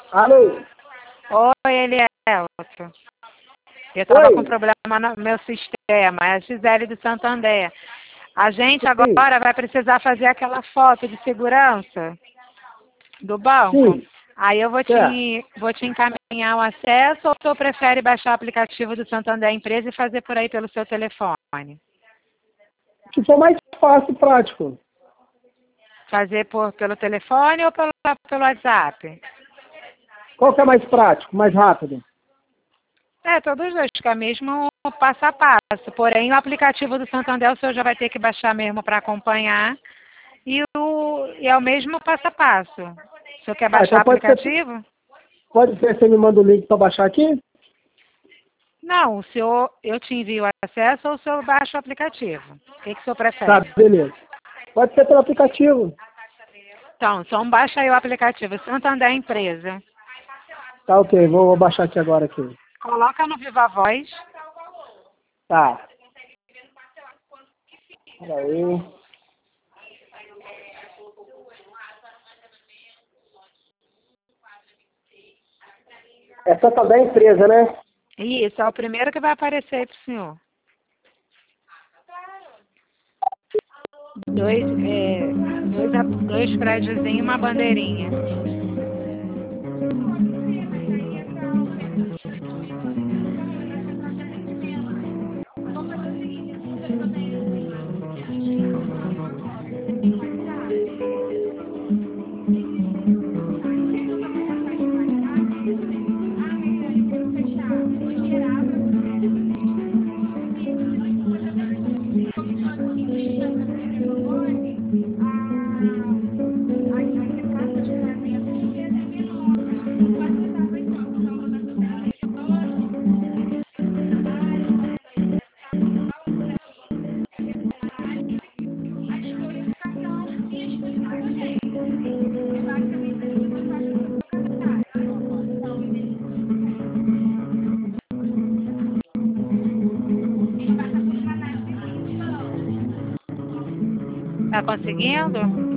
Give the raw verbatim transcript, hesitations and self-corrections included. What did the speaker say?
Alô? Oi, Elielto. Eu estava com Oi? problema no meu sistema, é a Gisele do Santander. A gente Sim, agora vai precisar fazer aquela foto de segurança do banco. sim, Aí eu vou certo. te, vou te encaminhar o acesso ou você prefere baixar o aplicativo do Santander Empresa e fazer por aí pelo seu telefone? O que for mais fácil e prático. Fazer por, pelo telefone ou pelo, pelo WhatsApp? Qual que é mais prático, mais rápido? É, todos os dois, que é mesmo passo a passo. Porém, o aplicativo do Santander o senhor já vai ter que baixar mesmo para acompanhar. E, o, e é o mesmo passo a passo. O senhor quer Ah, baixar o então pode ser, aplicativo? pode ser você me manda o link para baixar aqui? Não, o senhor, eu te envio o acesso ou o senhor baixa o aplicativo? O que, que o senhor Tá, prefere? beleza. Pode ser pelo aplicativo. Então, só baixa aí o aplicativo Santander Empresa. Tá, ok, vou, vou baixar aqui agora aqui. Coloca no Viva Voz. Tá. Peraí. É só tá da empresa, né? Isso, é o primeiro que vai aparecer aí pro senhor. Dois, é, dois, a- dois prédiozinhos e uma bandeirinha. Tá conseguindo?